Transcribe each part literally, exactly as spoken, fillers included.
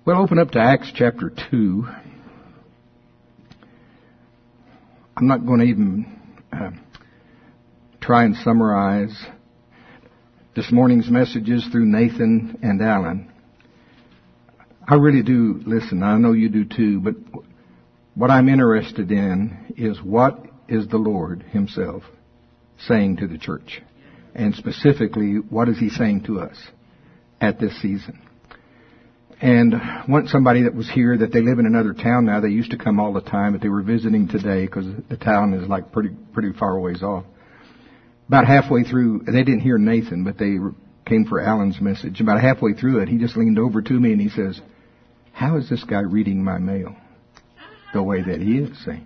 Well, open up to Acts chapter two. I'm not going to even uh, try and summarize this morning's messages through Nathan and Alan. I really do listen. I know you do too, but what I'm interested in is what is the Lord Himself saying to the church? And specifically, what is He saying to us at this season? And one somebody that was here, that they live in another town now. They used to come all the time, but they were visiting today because the town is like pretty pretty far ways off. About halfway through, they didn't hear Nathan, but they came for Alan's message. About halfway through it, he just leaned over to me and he says, "How is this guy reading my mail the way that he is saying?"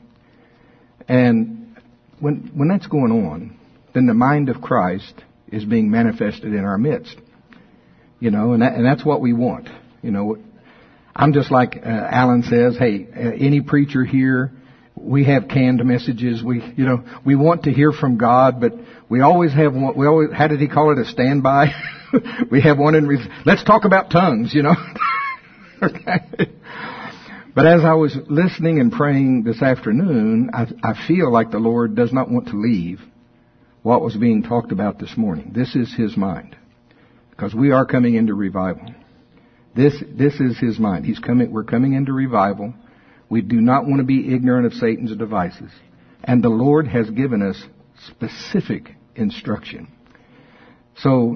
And when when that's going on, then the mind of Christ is being manifested in our midst. You know, and that, and that's what we want. You know, I'm just like uh, Alan says, hey, uh, any preacher here, we have canned messages. We, you know, we want to hear from God, but we always have one, we always, how did he call it, a standby? We have one in, re- let's talk about tongues, you know. Okay. But as I was listening and praying this afternoon, I, I feel like the Lord does not want to leave what was being talked about this morning. This is His mind, because we are coming into revival. This, this is His mind. He's coming, we're coming into revival. We do not want to be ignorant of Satan's devices. And the Lord has given us specific instruction. So,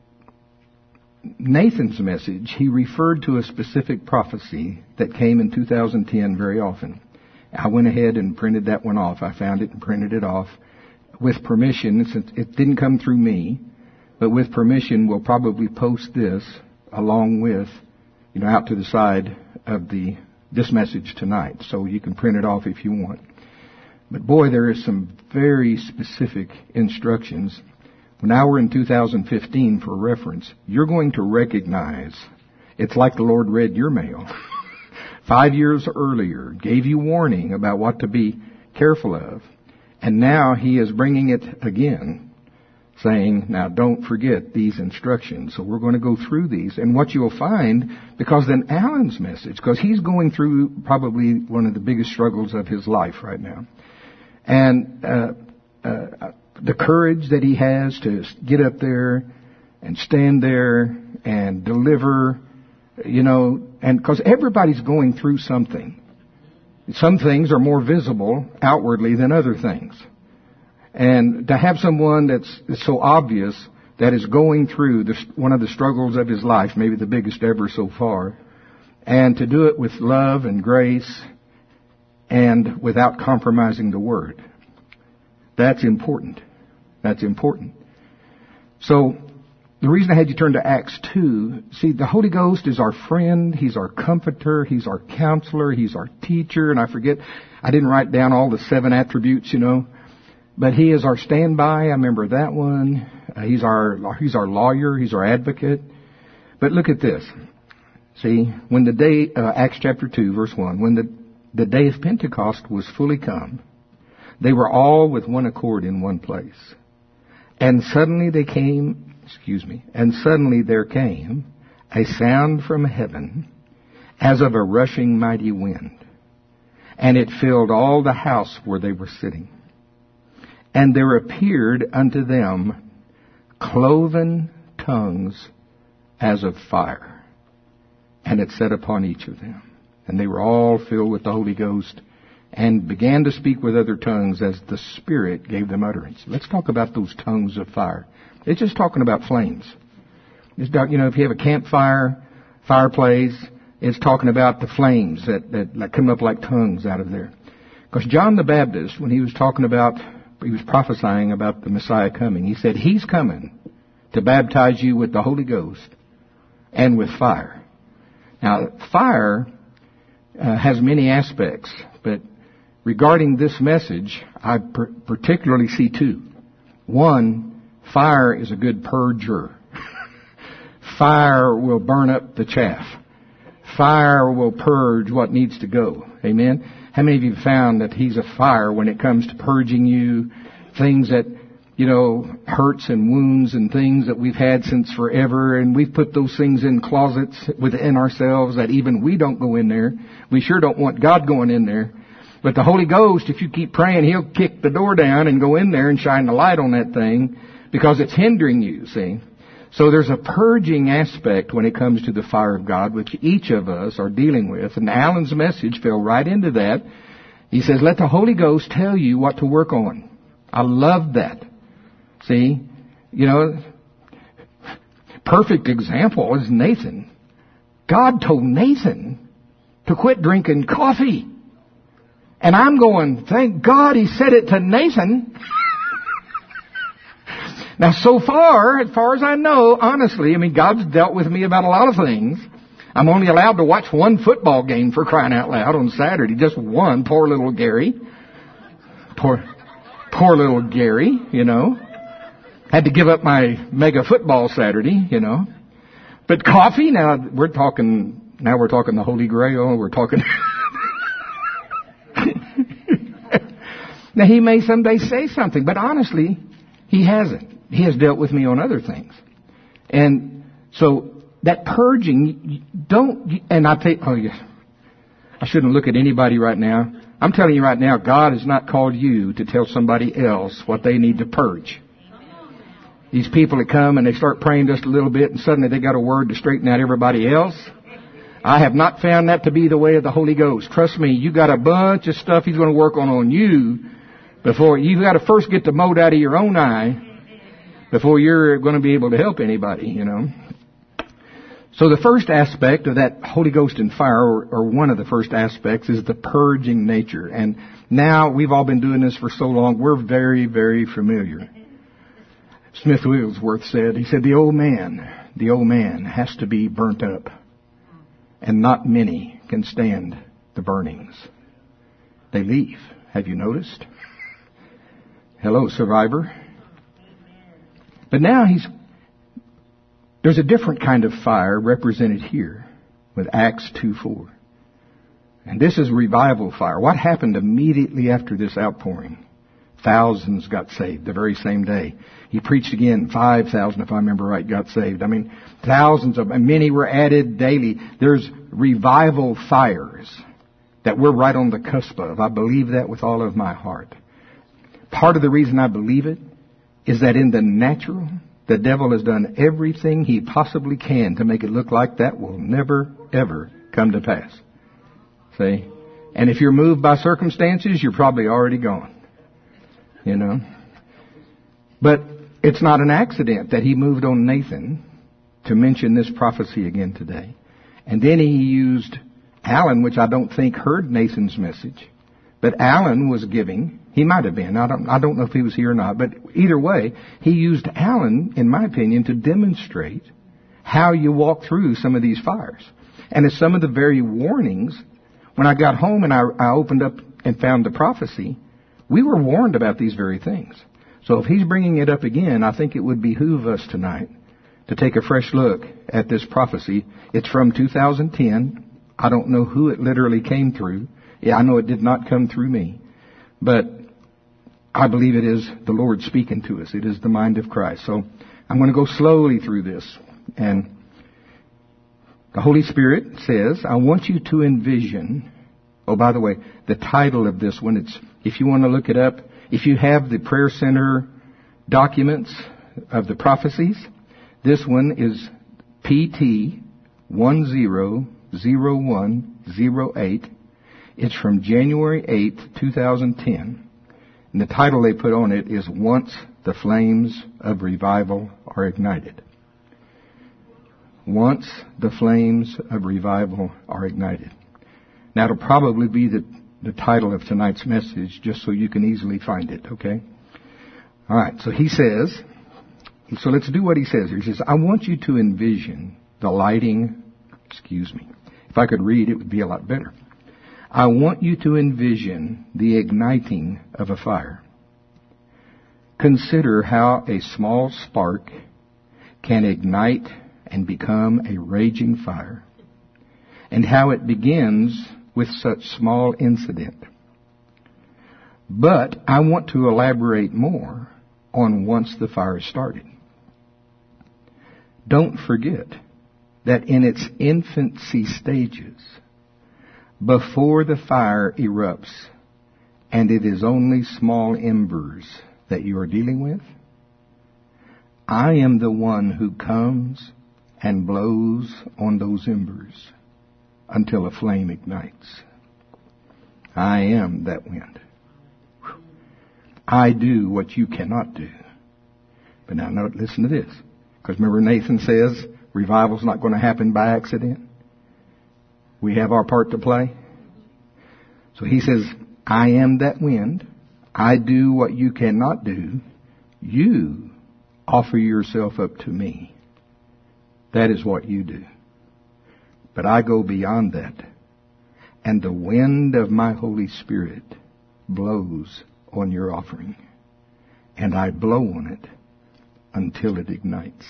Nathan's message, he referred to a specific prophecy that came in two thousand ten very often. I went ahead and printed that one off. I found it and printed it off. With permission, since it didn't come through me, but with permission, we'll probably post this along with, you know, out to the side of the this message tonight, so you can print it off if you want. But boy, there is some very specific instructions. Now we're in two thousand fifteen for reference. You're going to recognize it's like the Lord read your mail. Five years earlier, gave you warning about what to be careful of. And now He is bringing it again, saying, now don't forget these instructions. So we're going to go through these. And what you'll find, because then Alan's message, because he's going through probably one of the biggest struggles of his life right now. And uh, uh, the courage that he has to get up there and stand there and deliver, you know, and because everybody's going through something. Some things are more visible outwardly than other things. And to have someone that's so obvious that is going through the, one of the struggles of his life, maybe the biggest ever so far, and to do it with love and grace and without compromising the Word, that's important. That's important. So, the reason I had you turn to Acts two, see, the Holy Ghost is our friend, He's our comforter, He's our counselor, He's our teacher, and I forget, I didn't write down all the seven attributes, you know, but He is our standby, I remember that one. Uh, he's our, He's our lawyer, He's our advocate. But look at this. See, when the day, uh, Acts chapter two, verse one, when the, the day of Pentecost was fully come, they were all with one accord in one place. And suddenly they came, excuse me, and suddenly there came a sound from heaven as of a rushing mighty wind, and it filled all the house where they were sitting. And there appeared unto them cloven tongues as of fire, and it sat upon each of them. And they were all filled with the Holy Ghost, and began to speak with other tongues as the Spirit gave them utterance. Let's talk about those tongues of fire. It's just talking about flames. It's, you know, if you have a campfire, fireplace, it's talking about the flames that, that, that come up like tongues out of there. Because John the Baptist, when he was talking about, he was prophesying about the Messiah coming, he said, He's coming to baptize you with the Holy Ghost and with fire. Now, fire uh, has many aspects, but regarding this message, I per- particularly see two. One, fire is a good purger. Fire will burn up the chaff. Fire will purge what needs to go. Amen? How many of you found that He's a fire when it comes to purging you? Things that you know, hurts and wounds and things that we've had since forever, and we've put those things in closets within ourselves that even we don't go in there. We sure don't want God going in there. But the Holy Ghost, if you keep praying, He'll kick the door down and go in there and shine the light on that thing because it's hindering you, see. So there's a purging aspect when it comes to the fire of God, which each of us are dealing with. And Alan's message fell right into that. He says, let the Holy Ghost tell you what to work on. I love that. See, you know, perfect example is Nathan. God told Nathan to quit drinking coffee. And I'm going, thank God He said it to Nathan. Now, so far, as far as I know, honestly, I mean, God's dealt with me about a lot of things. I'm only allowed to watch one football game, for crying out loud, on Saturday. Just one. Poor little Gary. Poor, poor little Gary, you know. Had to give up my mega football Saturday, you know. But coffee, now we're talking, now we're talking the Holy Grail. We're talking... Now, He may someday say something, but honestly, He hasn't. He has dealt with me on other things. And so that purging, don't, and I take, oh yeah, I shouldn't look at anybody right now. I'm telling you right now, God has not called you to tell somebody else what they need to purge. These people that come and they start praying just a little bit and suddenly they got a word to straighten out everybody else. I have not found that to be the way of the Holy Ghost. Trust me, you got a bunch of stuff He's going to work on on you before, you've got to first get the mote out of your own eye before you're going to be able to help anybody, you know. So the first aspect of that Holy Ghost and fire, or, or one of the first aspects, is the purging nature. And now we've all been doing this for so long, we're very, very familiar. Smith Wigglesworth said, he said, the old man, the old man has to be burnt up. And not many can stand the burnings. They leave. Have you noticed? Hello, survivor. But now he's, there's a different kind of fire represented here with Acts two four. And this is revival fire. What happened immediately after this outpouring? Thousands got saved the very same day. He preached again, five thousand, if I remember right, got saved. I mean, thousands of, and many were added daily. There's revival fires that we're right on the cusp of. I believe that with all of my heart. Part of the reason I believe it is that in the natural, the devil has done everything he possibly can to make it look like that will never, ever come to pass. See? And if you're moved by circumstances, you're probably already gone. You know? But it's not an accident that He moved on Nathan to mention this prophecy again today. And then He used Alan, which I don't think heard Nathan's message. But Alan was giving. He might have been. I don't, I don't know if he was here or not. But either way, he used Alan, in my opinion, to demonstrate how you walk through some of these fires. And it's some of the very warnings. When I got home and I, I opened up and found the prophecy, we were warned about these very things. So if he's bringing it up again, I think it would behoove us tonight to take a fresh look at this prophecy. It's from two thousand ten. I don't know who it literally came through. Yeah, I know it did not come through me. But I believe it is the Lord speaking to us. It is the mind of Christ. So I'm going to go slowly through this. And the Holy Spirit says, I want you to envision. Oh, by the way, the title of this one, it's, if you want to look it up, if you have the Prayer Center documents of the prophecies, this one is P T one zero zero one zero eight. It's from January eighth, twenty ten. And the title they put on it is Once the Flames of Revival Are Ignited. Once the Flames of Revival Are Ignited. Now it'll probably be the, the title of tonight's message, just so you can easily find it, okay? Alright, so he says, so let's do what he says here. He says, I want you to envision the lighting, excuse me, if I could read it would be a lot better. I want you to envision the igniting of a fire. Consider how a small spark can ignite and become a raging fire, and how it begins with such small incident. But I want to elaborate more on once the fire started. Don't forget that in its infancy stages, before the fire erupts, and it is only small embers that you are dealing with, I am the one who comes and blows on those embers until a flame ignites. I am that wind. I do what you cannot do. But now, now listen to this. Because remember Nathan says revival's not going to happen by accident. We have our part to play. So he says, I am that wind. I do what you cannot do. You offer yourself up to me. That is what you do. But I go beyond that. And the wind of my Holy Spirit blows on your offering. And I blow on it until it ignites.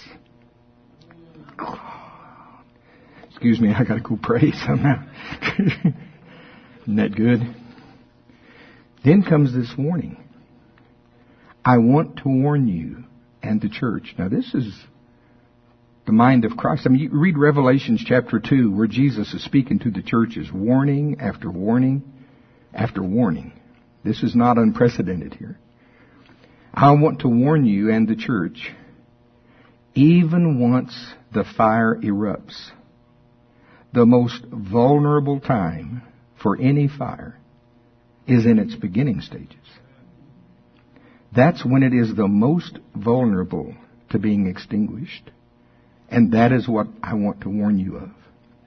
Excuse me, I gotta go pray somehow. Isn't that good? Then comes this warning. I want to warn you and the church. Now this is the mind of Christ. I mean, you read Revelations chapter two where Jesus is speaking to the churches, warning after warning after warning. This is not unprecedented here. I want to warn you and the church, even once the fire erupts, the most vulnerable time for any fire is in its beginning stages. That's when it is the most vulnerable to being extinguished. And that is what I want to warn you of.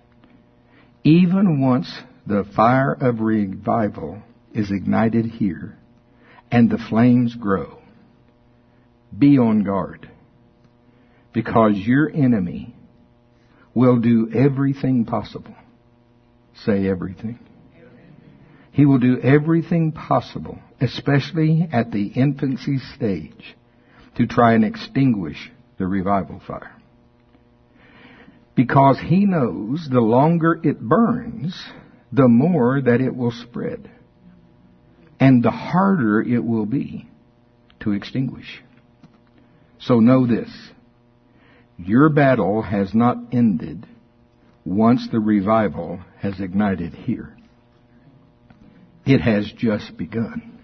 Even once the fire of revival is ignited here and the flames grow, be on guard, because your enemy will do everything possible. Say everything. He will do everything possible, especially at the infancy stage, to try and extinguish the revival fire. Because he knows the longer it burns, the more that it will spread. And the harder it will be to extinguish. So know this. Your battle has not ended once the revival has ignited here. It has just begun.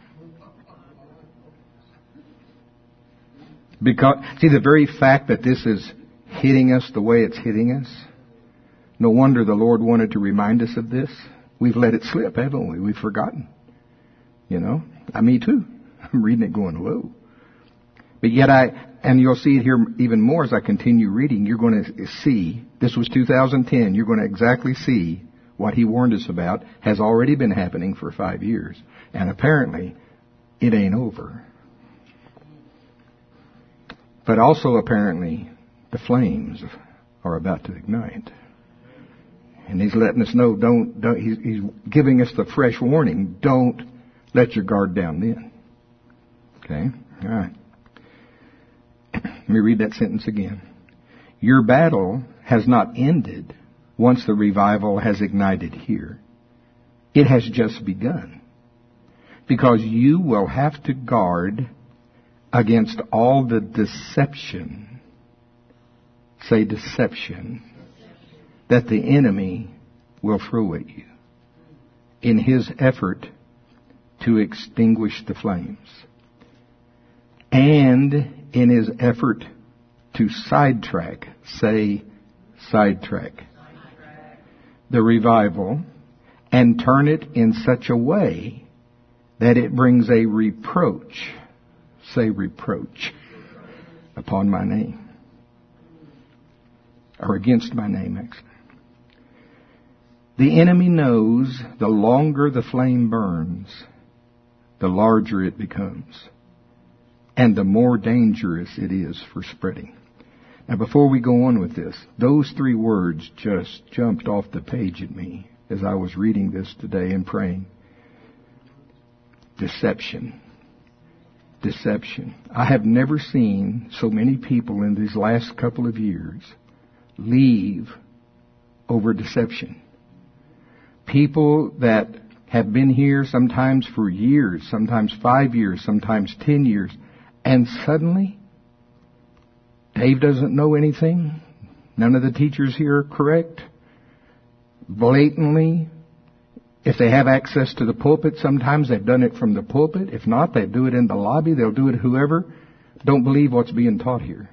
Because, see, the very fact that this is hitting us the way it's hitting us, no wonder the Lord wanted to remind us of this. We've let it slip, haven't we? We've forgotten. You know? I, me too. I'm reading it going, whoa. But yet I, and you'll see it here even more as I continue reading, you're going to see, this was two thousand ten, you're going to exactly see what he warned us about has already been happening for five years. And apparently, it ain't over. But also apparently, the flames are about to ignite. And he's letting us know, don't, don't he's, he's giving us the fresh warning, don't let your guard down then. Okay? All right. Let me read that sentence again. Your battle has not ended once the revival has ignited here. It has just begun. Because you will have to guard against all the deception, say deception, that the enemy will throw at you in his effort to extinguish the flames. And in his effort to sidetrack, say sidetrack, sidetrack, the revival and turn it in such a way that it brings a reproach, say reproach, upon my name. Or against my name, actually. The enemy knows the longer the flame burns, the larger it becomes. And the more dangerous it is for spreading. Now before we go on with this, those three words just jumped off the page at me as I was reading this today and praying. Deception. Deception. I have never seen so many people in these last couple of years leave over deception. People that have been here sometimes for years, sometimes five years, sometimes ten years, And suddenly, Dave doesn't know anything. None of the teachers here are correct. Blatantly, if they have access to the pulpit, sometimes they've done it from the pulpit. If not, they do it in the lobby. They'll do it whoever. Don't believe what's being taught here.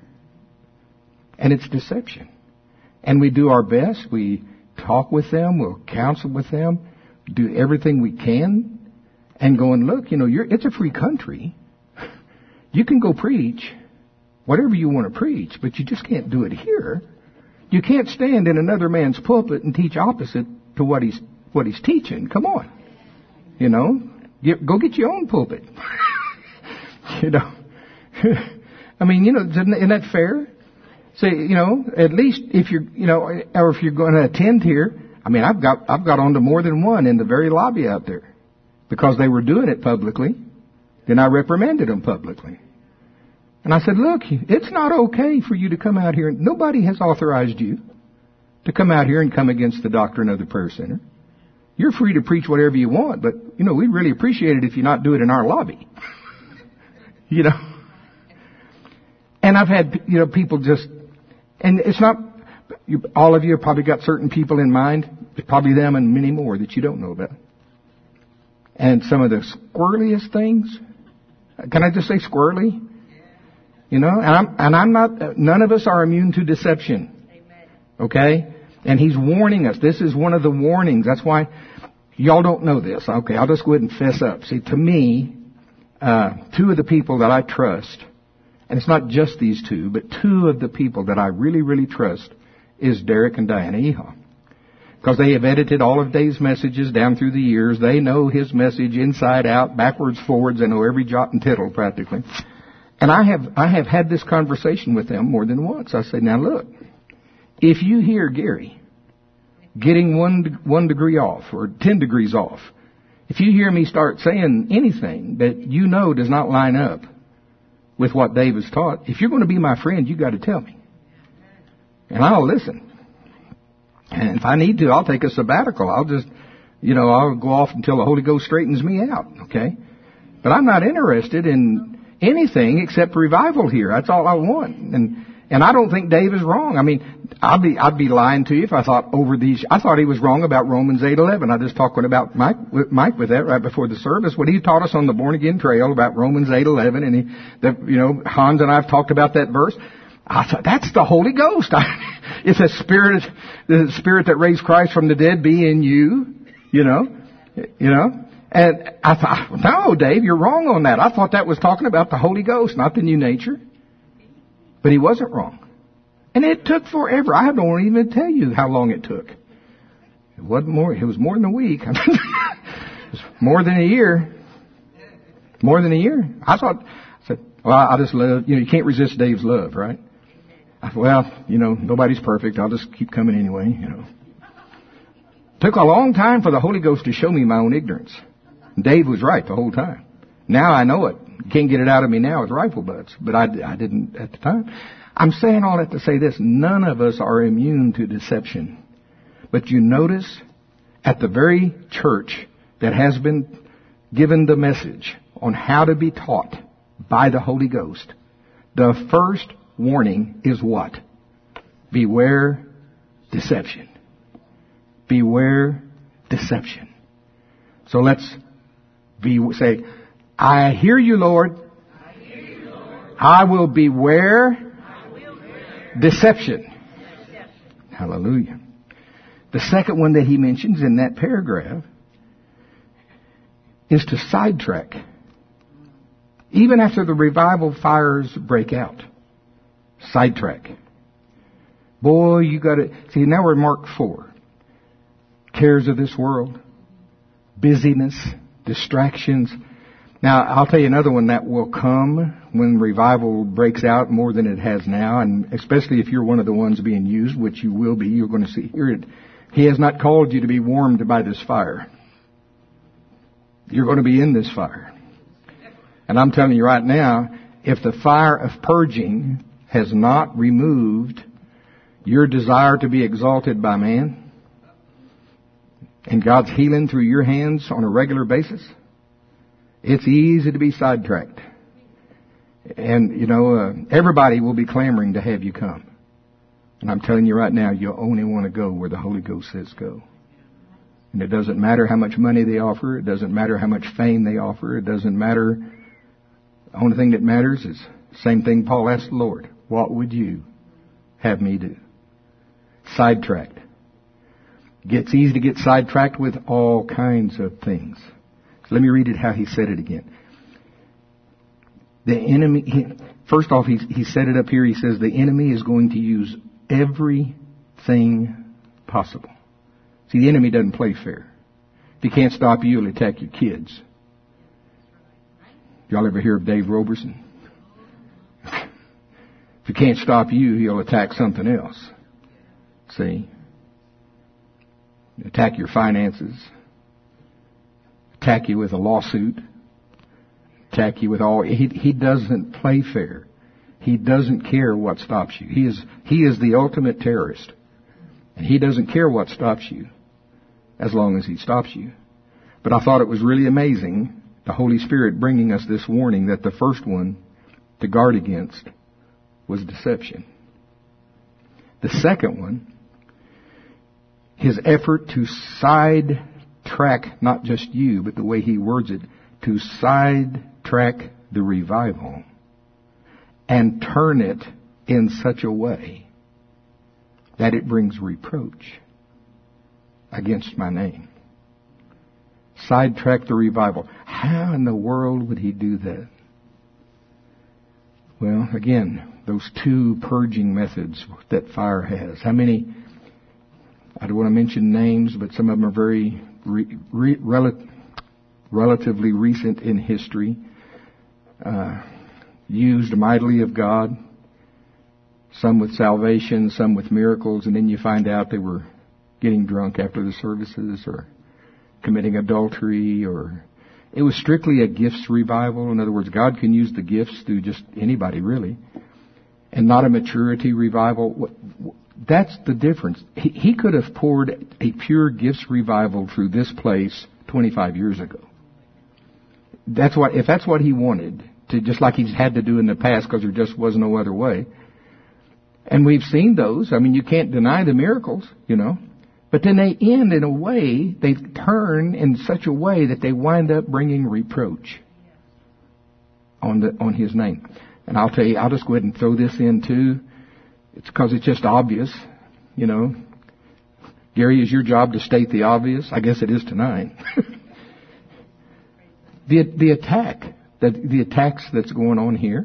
And it's deception. And we do our best. We talk with them. We'll counsel with them. Do everything we can. And go and look, you know, you're, it's a free country. You can go preach whatever you want to preach, but you just can't do it here. You can't stand in another man's pulpit and teach opposite to what he's what he's teaching. Come on. You know, get, go get your own pulpit. You know. I mean, you know, isn't that fair? Say, you know, at least if you're, you know, or if you're going to attend here, I mean, I've got I've got onto more than one in the very lobby out there because they were doing it publicly. Then I reprimanded them publicly. And I said, look, it's not okay for you to come out here. Nobody has authorized you to come out here and come against the doctrine of the prayer center. You're free to preach whatever you want, but, you know, we'd really appreciate it if you not do it in our lobby. You know. And I've had, you know, people just, and it's not, you, all of you have probably got certain people in mind. It's probably them and many more that you don't know about. And some of the squirreliest things, can I just say squirrely? You know, and I'm, and I'm not, none of us are immune to deception. Okay? And he's warning us. This is one of the warnings. That's why y'all don't know this. Okay, I'll just go ahead and fess up. See, to me, uh, two of the people that I trust, and it's not just these two, but two of the people that I really, really trust is Derek and Diana Eha. Because they have edited all of Dave's messages down through the years. They know his message inside out, backwards, forwards. They know every jot and tittle practically. And I have, I have had this conversation with them more than once. I say, now look, if you hear Gary getting one, one degree off or ten degrees off, if you hear me start saying anything that you know does not line up with what Dave has taught, if you're going to be my friend, you got to tell me. And I'll listen. And if I need to, I'll take a sabbatical. I'll just, you know, I'll go off until the Holy Ghost straightens me out, okay? But I'm not interested in anything except revival here. That's all I want. And and I don't think Dave is wrong. I mean, I'd be I'd be lying to you if I thought over these. I thought he was wrong about Romans eight eleven. I just talked about Mike with Mike with that right before the service. What he taught us on the Born Again Trail about Romans eight eleven, and he, the, you know, Hans and I have talked about that verse. I thought, that's the Holy Ghost. It's a spirit, the spirit that raised Christ from the dead be in you, you know, you know. And I thought, no, Dave, you're wrong on that. I thought that was talking about the Holy Ghost, not the new nature. But he wasn't wrong. And it took forever. I don't even tell you how long it took. It wasn't more, it was more than a week. It was more than a year. More than a year. I thought, I said, well, I just love, you know, you can't resist Dave's love, right? I thought, well, you know, nobody's perfect. I'll just keep coming anyway, you know. Took a long time for the Holy Ghost to show me my own ignorance. Dave was right the whole time. Now I know it. You can't get it out of me now with rifle butts, but I, I didn't at the time. I'm saying all that to say this. None of us are immune to deception. But you notice at the very church that has been given the message on how to be taught by the Holy Ghost, the first warning is what? Beware deception. Beware deception. So let's be, say, I hear you, Lord. I, hear you, Lord. I will beware, I will beware. Deception. Deception. Hallelujah. The second one that he mentions in that paragraph is to sidetrack. Even after the revival fires break out. Sidetrack. Boy, you got to, see, now we're in Mark four. Cares of this world. Busyness. Distractions. Now, I'll tell you another one that will come when revival breaks out more than it has now, and especially if you're one of the ones being used, which you will be, you're going to see, hear it. He has not called you to be warmed by this fire. You're going to be in this fire. And I'm telling you right now, if the fire of purging has not removed your desire to be exalted by man, and God's healing through your hands on a regular basis, it's easy to be sidetracked. And, you know, uh, everybody will be clamoring to have you come. And I'm telling you right now, you only want to go where the Holy Ghost says go. And it doesn't matter how much money they offer. It doesn't matter how much fame they offer. It doesn't matter. The only thing that matters is the same thing Paul asked the Lord. What would you have me do? Sidetracked. Gets easy to get sidetracked with all kinds of things. So let me read it how he said it again. The enemy, he, first off, he, he said it up here. He says the enemy is going to use everything possible. See, the enemy doesn't play fair. If he can't stop you, he'll attack your kids. Y'all ever hear of Dave Roberson? If he can't stop you, he'll attack something else. See? Attack your finances. Attack you with a lawsuit. Attack you with all... He, he doesn't play fair. He doesn't care what stops you. He is, he is the ultimate terrorist. And he doesn't care what stops you as long as he stops you. But I thought it was really amazing, the Holy Spirit bringing us this warning that the first one to guard against was deception. The second one, his effort to sidetrack not just you, but the way he words it, to sidetrack the revival and turn it in such a way that it brings reproach against my name. Sidetrack the revival. How in the world would he do that? Well, again, those two purging methods that fire has. How many, I don't want to mention names, but some of them are very re, re, rel, relatively recent in history, uh, used mightily of God, some with salvation, some with miracles, and then you find out they were getting drunk after the services or committing adultery, or it was strictly a gifts revival. In other words, God can use the gifts through just anybody really, and not a maturity revival. That's the difference. He, he could have poured a pure gifts revival through this place twenty-five years ago. That's what, if that's what he wanted to, just like he's had to do in the past, because there just was no other way. And we've seen those. I mean, you can't deny the miracles, you know. But then they end in a way, they turn in such a way that they wind up bringing reproach on the on his name. And I'll tell you, I'll just go ahead and throw this in too. It's because it's just obvious, you know. Gary, is your job to state the obvious? I guess it is tonight. the the attack, the, the attacks that's going on here.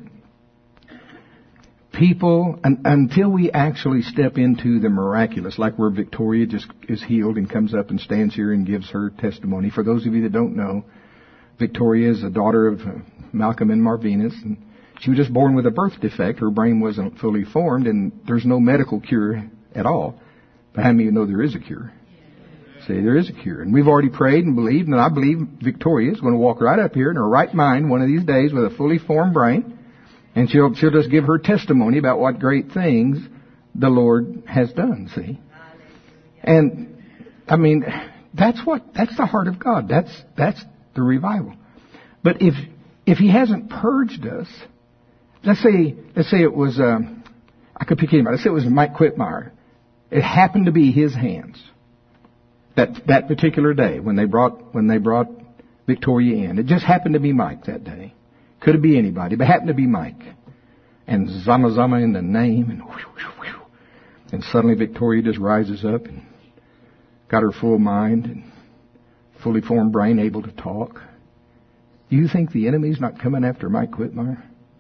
People, un, until we actually step into the miraculous, like where Victoria just is healed and comes up and stands here and gives her testimony. For those of you that don't know, Victoria is a daughter of uh, Malcolm and Marvinus, and she was just born with a birth defect. Her brain wasn't fully formed, and there's no medical cure at all. But how many of you know there is a cure? Say there is a cure. And we've already prayed and believed, and I believe Victoria is going to walk right up here in her right mind one of these days with a fully formed brain. And she'll, she'll just give her testimony about what great things the Lord has done, see? And, I mean, that's what, that's the heart of God. That's, that's the revival. But if, if He hasn't purged us, let's say, let's say it was, um, I could pick anybody. Let's say it was Mike Whitmire. It happened to be his hands. That, that particular day when they brought, when they brought Victoria in. It just happened to be Mike that day. Could be anybody, but happened to be Mike. And zama zama in the name, and whew, whew, whew. And suddenly Victoria just rises up and got her full mind and fully formed brain, able to talk. Do you think the enemy's not coming after Mike Whitmire?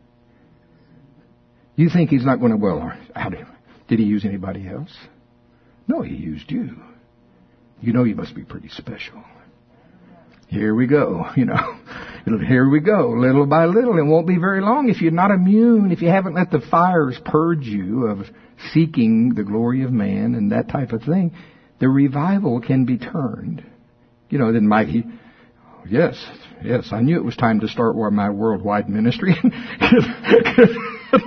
You think he's not going to, well, how did, did he use anybody else? No, he used you. You know you must be pretty special. Here we go, you know. Here we go, little by little. It won't be very long if you're not immune, if you haven't let the fires purge you of seeking the glory of man and that type of thing. The revival can be turned. You know, then Mike, he, oh, yes, yes, I knew it was time to start my worldwide ministry. You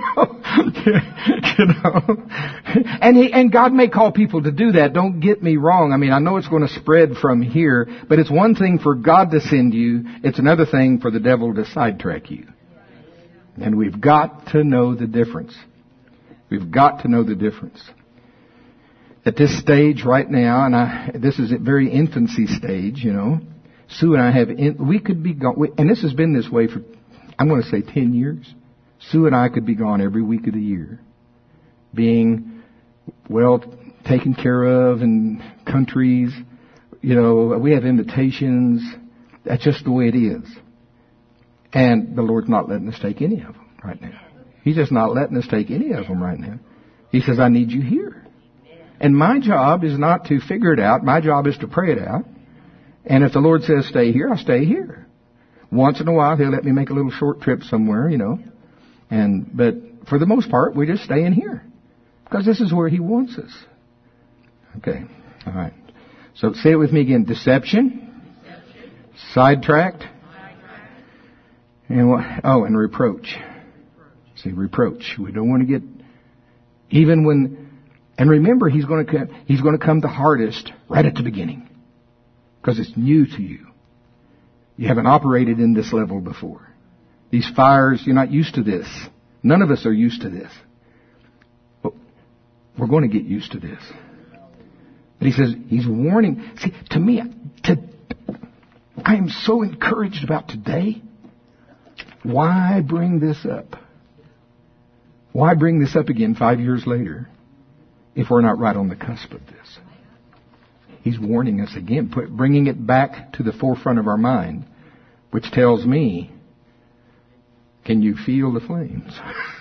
know, and he, and God may call people to do that. Don't get me wrong. I mean, I know it's going to spread from here, but it's one thing for God to send you. It's another thing for the devil to sidetrack you. And we've got to know the difference. We've got to know the difference. At this stage right now, and I, this is at very infancy stage, you know, Sue and I have, in, we could be gone, and this has been this way for, I'm going to say ten years. Sue and I could be gone every week of the year, being well taken care of in countries. You know, we have invitations. That's just the way it is. And the Lord's not letting us take any of them right now. He's just not letting us take any of them right now. He says, I need you here. And my job is not to figure it out. My job is to pray it out. And if the Lord says stay here, I'll stay here. Once in a while, He'll let me make a little short trip somewhere, you know. And but for the most part, we're just staying here. Because this is where He wants us. Okay. All right. So say it with me again. Deception. Deception. Sidetracked. Sidetracked. And what? Oh, and reproach. See, reproach. We don't want to get, even when, and remember, He's going to come, He's going to come the hardest right at the beginning. Because it's new to you. You haven't operated in this level before. These fires, you're not used to this. None of us are used to this. But we're going to get used to this. But He says, He's warning. See, to me, to, I am so encouraged about today. Why bring this up? Why bring this up again five years later if we're not right on the cusp of this? He's warning us again, put, bringing it back to the forefront of our mind, which tells me, can you feel the flames?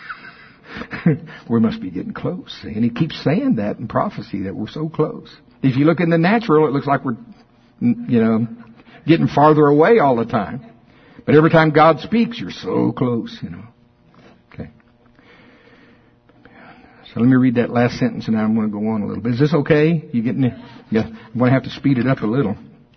We must be getting close. And He keeps saying that in prophecy, that we're so close. If you look in the natural, it looks like we're, you know, getting farther away all the time. But every time God speaks, you're so close, you know. Okay. So let me read that last sentence and I'm going to go on a little bit. Is this okay? You getting it? Yeah. I'm going to have to speed it up a little.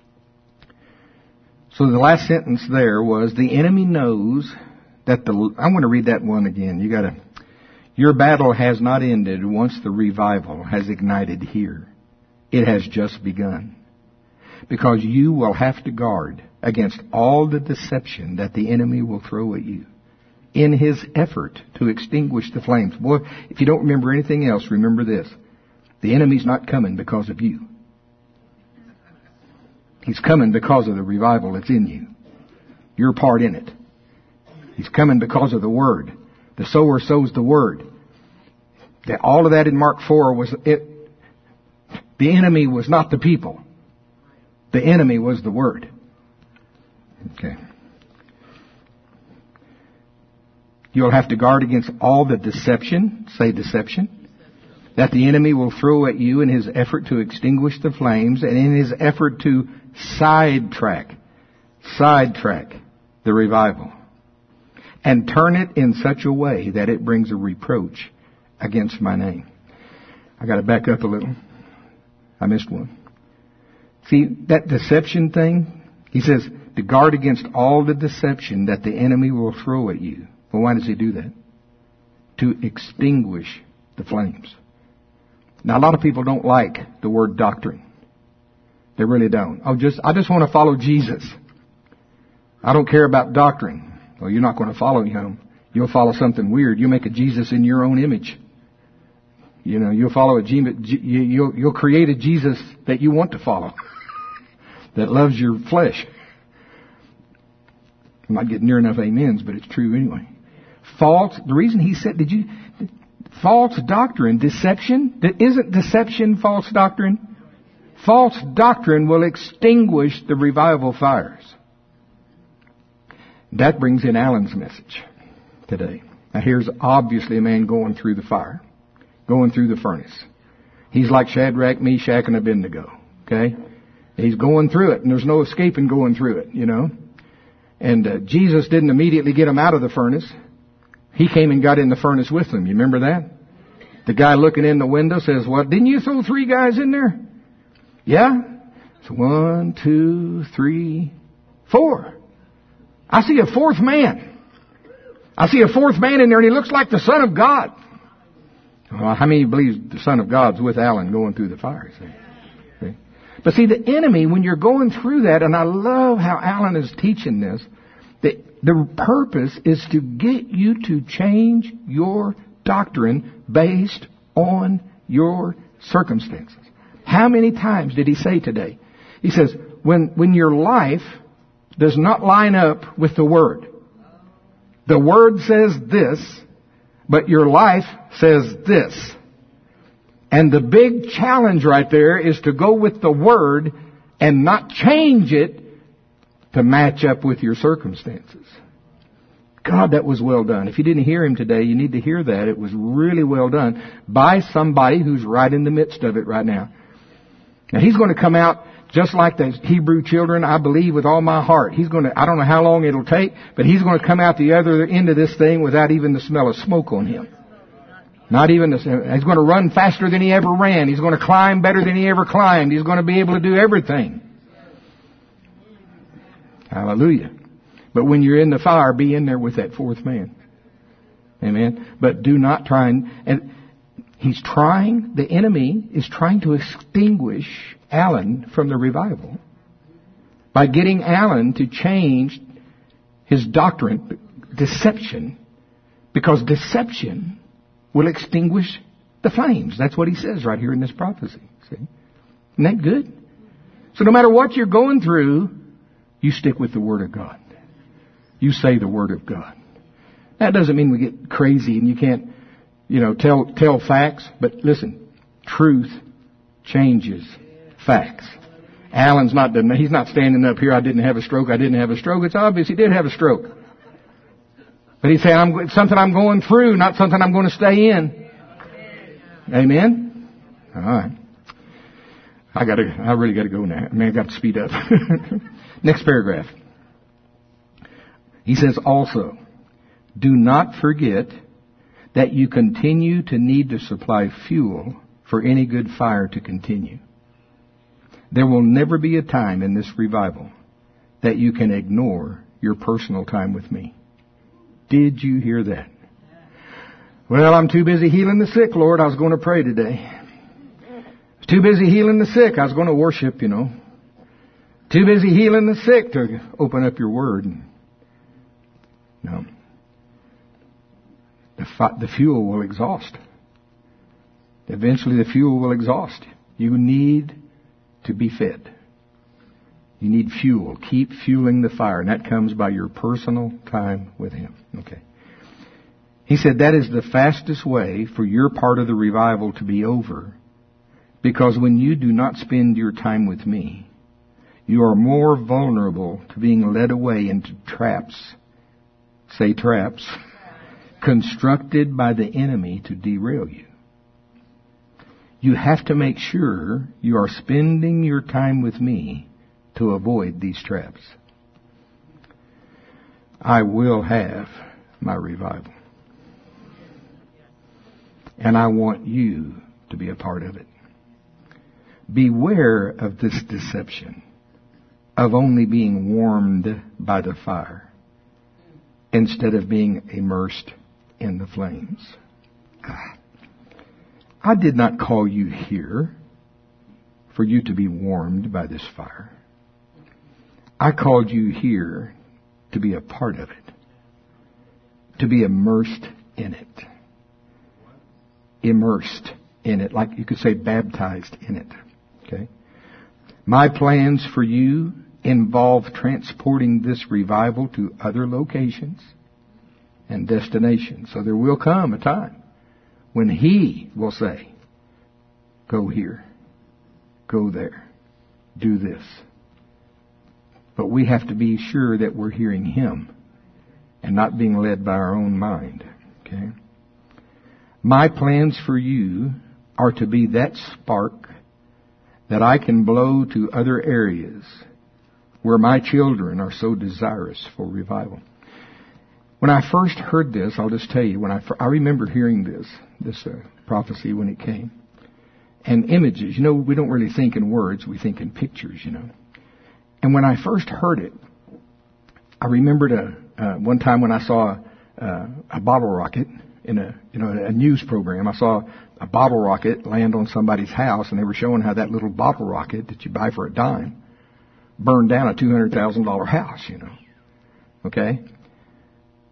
So the last sentence there was, the enemy knows that the, I'm going to read that one again. You got to, your battle has not ended once the revival has ignited here. It has just begun. Because you will have to guard against all the deception that the enemy will throw at you in his effort to extinguish the flames. Boy, if you don't remember anything else, remember this. The enemy's not coming because of you. He's coming because of the revival that's in you. Your part in it. He's coming because of the Word. The sower sows the Word. All of that in Mark four was it. The enemy was not the people. The enemy was the Word. Okay. You'll have to guard against all the deception, say deception, that the enemy will throw at you in his effort to extinguish the flames and in his effort to sidetrack, sidetrack the revival and turn it in such a way that it brings a reproach against my name. I got to back up a little. I missed one. See, that deception thing, he says, to guard against all the deception that the enemy will throw at you. Well, why does he do that? To extinguish the flames. Now, a lot of people don't like the word doctrine. They really don't. Oh, just I just want to follow Jesus. I don't care about doctrine. Well, you're not going to follow him. You'll follow something weird. You'll make a Jesus in your own image. You know, you'll follow a you'll you'll create a Jesus that you want to follow, that loves your flesh. I'm not getting near enough amens, but it's true anyway. False. The reason he said, did you false doctrine, deception? Isn't deception false doctrine? False doctrine will extinguish the revival fires. That brings in Alan's message today. Now here's obviously a man going through the fire, going through the furnace. He's like Shadrach, Meshach, and Abednego. Okay? He's going through it, and there's no escaping going through it, you know. And uh, Jesus didn't immediately get him out of the furnace. He came and got in the furnace with them. You remember that? The guy looking in the window says, "What? Didn't you throw three guys in there?" Yeah. So one, two, three, four. I see a fourth man. I see a fourth man in there, and he looks like the Son of God. Well, how many believe the Son of God's with Alan going through the fire? See? See? But see, the enemy, when you're going through that, and I love how Alan is teaching this, that The purpose is to get you to change your doctrine based on your circumstances. How many times did he say today? He says, when, when your life does not line up with the Word. The Word says this, but your life says this. And the big challenge right there is to go with the Word and not change it to match up with your circumstances. God, that was well done. If you didn't hear him today, you need to hear that. It was really well done by somebody who's right in the midst of it right now. Now, he's going to come out just like the Hebrew children, I believe with all my heart. He's going to, I don't know how long it'll take, but he's going to come out the other end of this thing without even the smell of smoke on him. Not even the, he's going to run faster than he ever ran. He's going to climb better than he ever climbed. He's going to be able to do everything. Hallelujah. But when you're in the fire, be in there with that fourth man. Amen. But do not try and, and he's trying, the enemy is trying to extinguish Alan from the revival by getting Alan to change his doctrine, deception, because deception will extinguish the flames. That's what he says right here in this prophecy. See? Isn't that good? So no matter what you're going through, you stick with the Word of God. You say the Word of God. That doesn't mean we get crazy and you can't, you know, tell tell facts. But listen, truth changes facts. Alan's not, he's not standing up here, I didn't have a stroke, I didn't have a stroke. It's obvious he did have a stroke. But he's saying, I'm, it's something I'm going through, not something I'm going to stay in. Amen? All right. I gotta, I really gotta go now. I mean, I got to speed up. Next paragraph. He says, also, do not forget that you continue to need to supply fuel for any good fire to continue. There will never be a time in this revival that you can ignore your personal time with me. Did you hear that? Well, I'm too busy healing the sick, Lord. I was going to pray today. Too busy healing the sick. I was going to worship, you know. Too busy healing the sick to open up your Word. No. The, fi- the fuel will exhaust. Eventually the fuel will exhaust. You need to be fed. You need fuel. Keep fueling the fire. And that comes by your personal time with Him. Okay. He said that is the fastest way for your part of the revival to be over. Because when you do not spend your time with me, you are more vulnerable to being led away into traps. Say traps. Constructed by the enemy to derail you. You have to make sure you are spending your time with me to avoid these traps. I will have my revival. And I want you to be a part of it. Beware of this deception of only being warmed by the fire instead of being immersed in the flames. God. I did not call you here for you to be warmed by this fire. I called you here to be a part of it, to be immersed in it. Immersed in it, like you could say baptized in it. Okay? My plans for you involve transporting this revival to other locations and destinations. So there will come a time when He will say, go here, go there, do this. But we have to be sure that we're hearing Him and not being led by our own mind. Okay? My plans for you are to be that spark that I can blow to other areas where my children are so desirous for revival. When I first heard this, I'll just tell you, when I, I remember hearing this, this uh, prophecy when it came. And images, you know, we don't really think in words, we think in pictures, you know. And when I first heard it, I remembered a, uh, one time when I saw uh, a bottle rocket in a, you know, a news program. I saw a bottle rocket land on somebody's house, and they were showing how that little bottle rocket that you buy for a dime burned down a two hundred thousand dollars house, you know. Okay?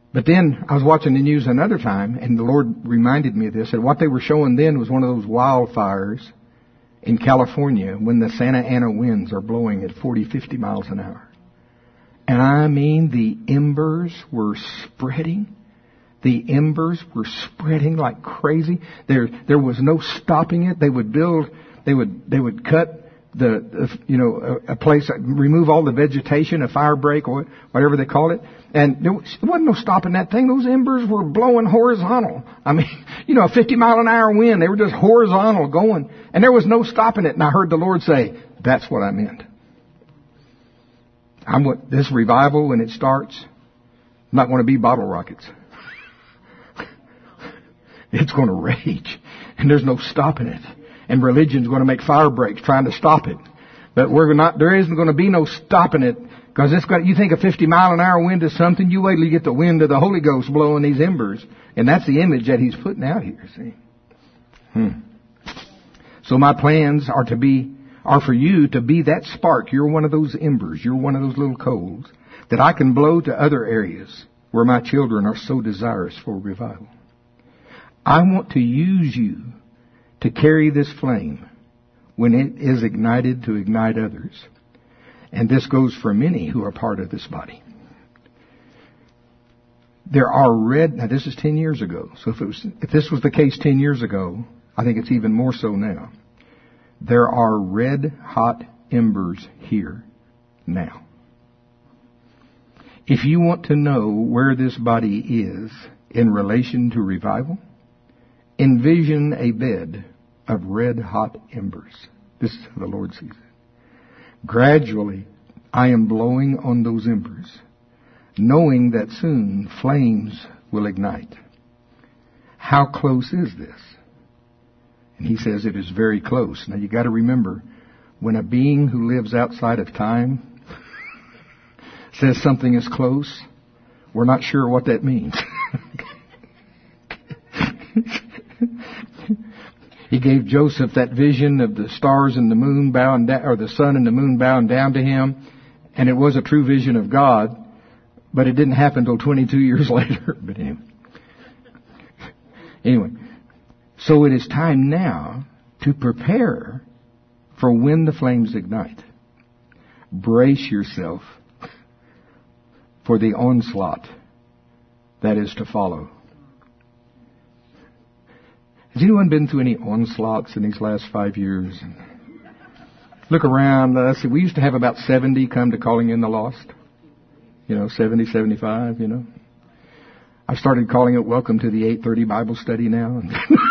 But then I was watching the news another time, and the Lord reminded me of this, that what they were showing then was one of those wildfires in California when the Santa Ana winds are blowing at forty, fifty miles an hour. And I mean, the embers were spreading. The embers were spreading like crazy. There, there was no stopping it. They would build, they would, they would cut the, the you know, a, a place, remove all the vegetation, a fire break, or whatever they call it. And there, was, there wasn't no stopping that thing. Those embers were blowing horizontal. I mean, you know, a fifty mile an hour wind. They were just horizontal going. And there was no stopping it. And I heard the Lord say, that's what I meant. I'm what, this revival, when it starts, I'm not going to be bottle rockets. It's going to rage. And there's no stopping it. And religion's going to make fire breaks trying to stop it. But we're not, there isn't going to be no stopping it. Because it's got, you think a fifty mile an hour wind is something, you wait till you get the wind of the Holy Ghost blowing these embers. And that's the image that He's putting out here, see. Hmm. So my plans are to be, are for you to be that spark. You're one of those embers. You're one of those little coals that I can blow to other areas where my children are so desirous for revival. I want to use you to carry this flame when it is ignited to ignite others. And this goes for many who are part of this body. There are red, now this is ten years ago. So if it was, if this was the case ten years ago, I think it's even more so now. There are red hot embers here now. If you want to know where this body is in relation to revival, envision a bed of red hot embers. This is how the Lord sees it. Gradually, I am blowing on those embers, knowing that soon flames will ignite. How close is this? And He says it is very close. Now you got to remember, when a being who lives outside of time says something is close, we're not sure what that means. He gave Joseph that vision of the stars and the moon bowing down, or the sun and the moon bowing down to him, and it was a true vision of God, but it didn't happen until twenty-two years later. But anyway. Anyway, so it is time now to prepare for when the flames ignite. Brace yourself for the onslaught that is to follow. Has anyone been through any onslaughts in these last five years? Look around. Uh, see, we used to have about seventy come to Calling in the Lost. You know, seventy, seventy-five, you know. I've started calling it Welcome to the eight thirty Bible Study now.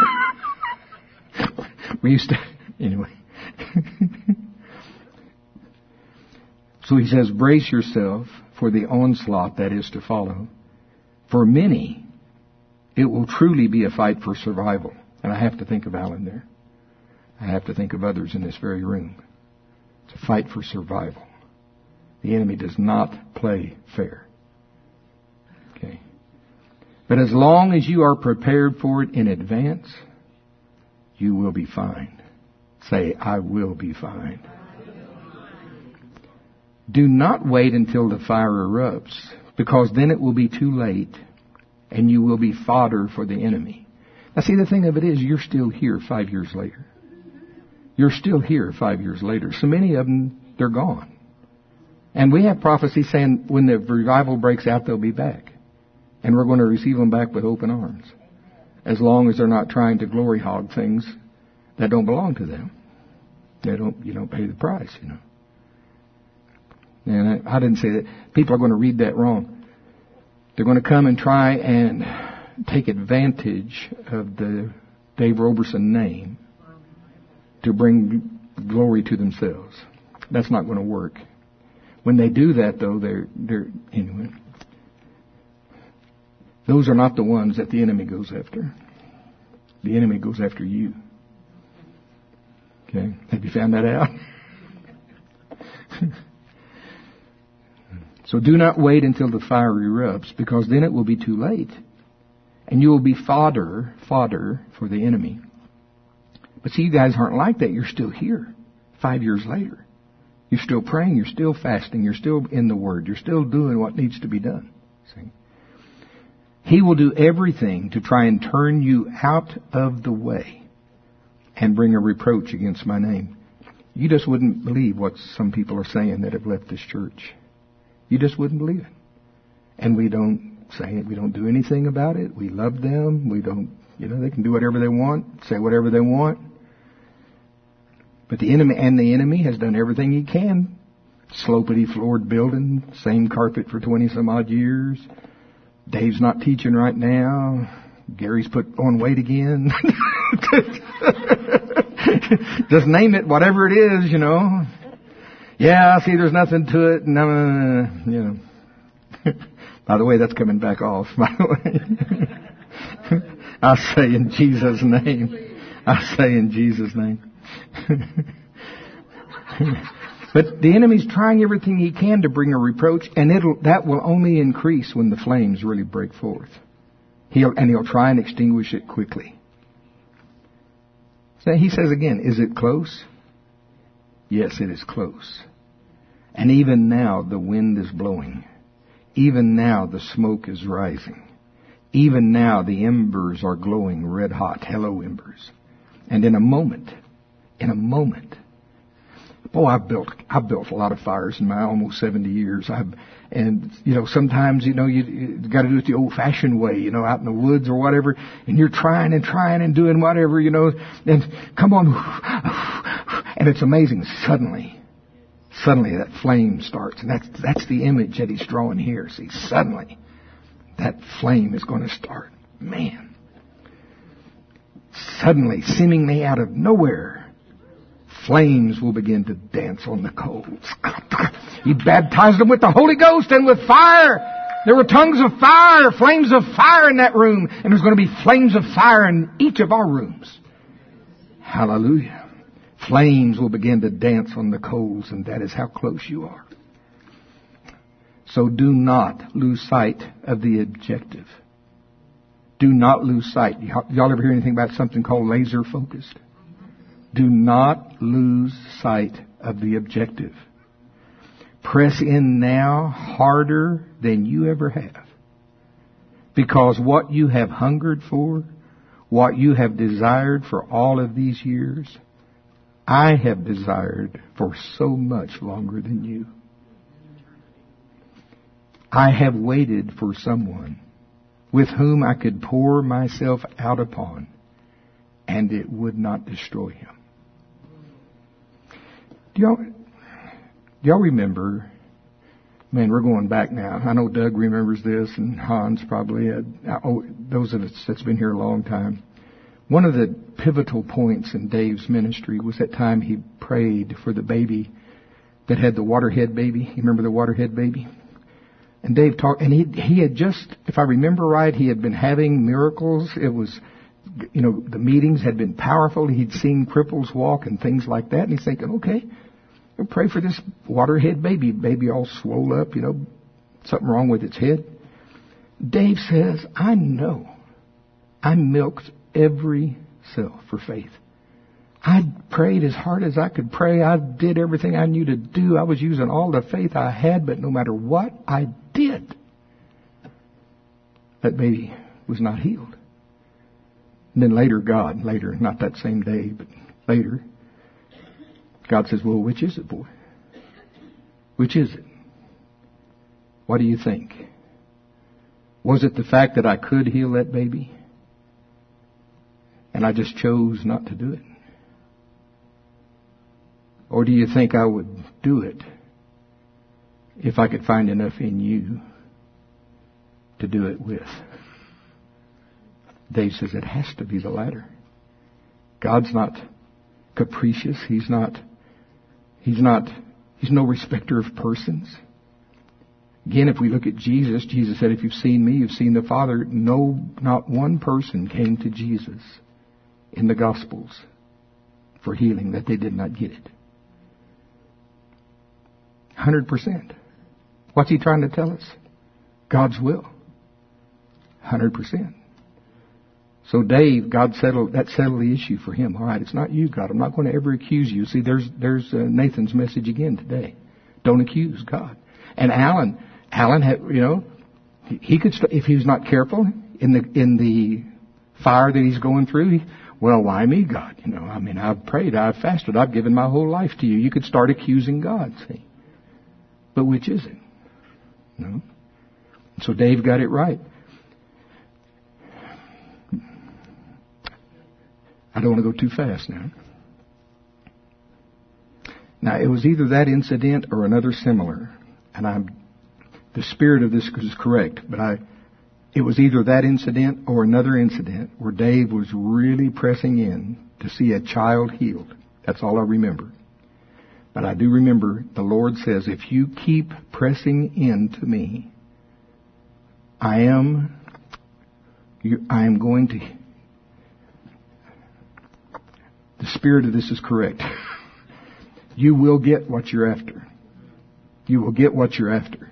We used to, anyway. So he says, brace yourself for the onslaught that is to follow. For many, it will truly be a fight for survival. And I have to think of Alan there. I have to think of others in this very room. It's a fight for survival. The enemy does not play fair. Okay. But as long as you are prepared for it in advance, you will be fine. Say, I will be fine. Do not wait until the fire erupts, because then it will be too late and you will be fodder for the enemy. Now see, the thing of it is, you're still here five years later. You're still here five years later. So many of them, they're gone. And we have prophecy saying when the revival breaks out, they'll be back. And we're going to receive them back with open arms. As long as they're not trying to glory hog things that don't belong to them. They don't, you don't pay the price, you know. And I, I didn't say that. People are going to read that wrong. They're going to come and try and take advantage of the Dave Roberson name to bring glory to themselves. That's not going to work. When they do that, though, they're, they're, anyway. Those are not the ones that the enemy goes after. The enemy goes after you. Okay? Have you found that out? So do not wait until the fire erupts, because then it will be too late. And you will be fodder, fodder for the enemy. But see, you guys aren't like that. You're still here five years later. You're still praying. You're still fasting. You're still in the Word. You're still doing what needs to be done. See? He will do everything to try and turn you out of the way and bring a reproach against my name. You just wouldn't believe what some people are saying that have left this church. You just wouldn't believe it. And we don't say it. We don't do anything about it. We love them. We don't, you know, they can do whatever they want, say whatever they want. But the enemy, and the enemy has done everything he can. Slopity floored building, same carpet for twenty some odd years. Dave's not teaching right now. Gary's put on weight again. Just name it, whatever it is, you know. Yeah, see, there's nothing to it. No, you know. By the way, that's coming back off, by the way. I say in Jesus' name. I say in Jesus' name. But the enemy's trying everything he can to bring a reproach, and it'll that will only increase when the flames really break forth. He'll and he'll try and extinguish it quickly. So he says again, is it close? Yes, it is close. And even now the wind is blowing. Even now the smoke is rising. Even now the embers are glowing red hot. Hello, embers. And in a moment, in a moment, boy, I've built I've built a lot of fires in my almost seventy years. I've and you know sometimes you know you, you got to do it the old-fashioned way, you know, out in the woods or whatever, and you're trying and trying and doing whatever, you know, and come on, and it's amazing. Suddenly, suddenly that flame starts, and that's that's the image that he's drawing here. See, suddenly that flame is going to start. Man, suddenly, seemingly out of nowhere, flames will begin to dance on the coals. He baptized them with the Holy Ghost and with fire. There were tongues of fire, flames of fire in that room. And there's going to be flames of fire in each of our rooms. Hallelujah. Flames will begin to dance on the coals, and that is how close you are. So do not lose sight of the objective. Do not lose sight. Y'all ever hear anything about something called laser focused? Do not lose sight of the objective. Press in now harder than you ever have. Because what you have hungered for, what you have desired for all of these years, I have desired for so much longer than you. I have waited for someone with whom I could pour myself out upon, and it would not destroy him. Do y'all, do y'all remember, man, we're going back now. I know Doug remembers this, and Hans probably, uh, oh, those of us that's been here a long time. One of the pivotal points in Dave's ministry was that time he prayed for the baby that had the waterhead baby. You remember the waterhead baby? And Dave talked, and he he had just, if I remember right, he had been having miracles. It was, you know, the meetings had been powerful. He'd seen cripples walk and things like that. And he's thinking, okay, we'll pray for this waterhead baby. Baby all swole up, you know, something wrong with its head. Dave says, I know. I milked every cell for faith. I prayed as hard as I could pray. I did everything I knew to do. I was using all the faith I had, but no matter what I did, that baby was not healed. And then later, God, later, not that same day, but later, God says, well, which is it, boy? Which is it? What do you think? Was it the fact that I could heal that baby, and I just chose not to do it? Or do you think I would do it if I could find enough in you to do it with? Dave says it has to be the latter. God's not capricious. He's not, he's not, he's no respecter of persons. Again, if we look at Jesus, Jesus said, if you've seen me, you've seen the Father. No, not one person came to Jesus in the Gospels for healing that they did not get it. one hundred percent. What's he trying to tell us? God's will. one hundred percent. So Dave, God settled, that settled the issue for him. All right, it's not you, God. I'm not going to ever accuse you. See, there's, there's uh, Nathan's message again today. Don't accuse God. And Alan, Alan had, you know, He could, st- if he was not careful in the in the fire that he's going through. He, well, why me, God? You know, I mean, I've prayed, I've fasted, I've given my whole life to you. You could start accusing God, see. But which is it? No. So Dave got it right. I don't want to go too fast now. Now, it was either that incident or another similar, and I'm the spirit of this is correct, but I. It was either that incident or another incident where Dave was really pressing in to see a child healed. That's all I remember. But I do remember the Lord says, if you keep pressing in to me, I am, I am going to, the spirit of this is correct. You will get what you're after. You will get what you're after.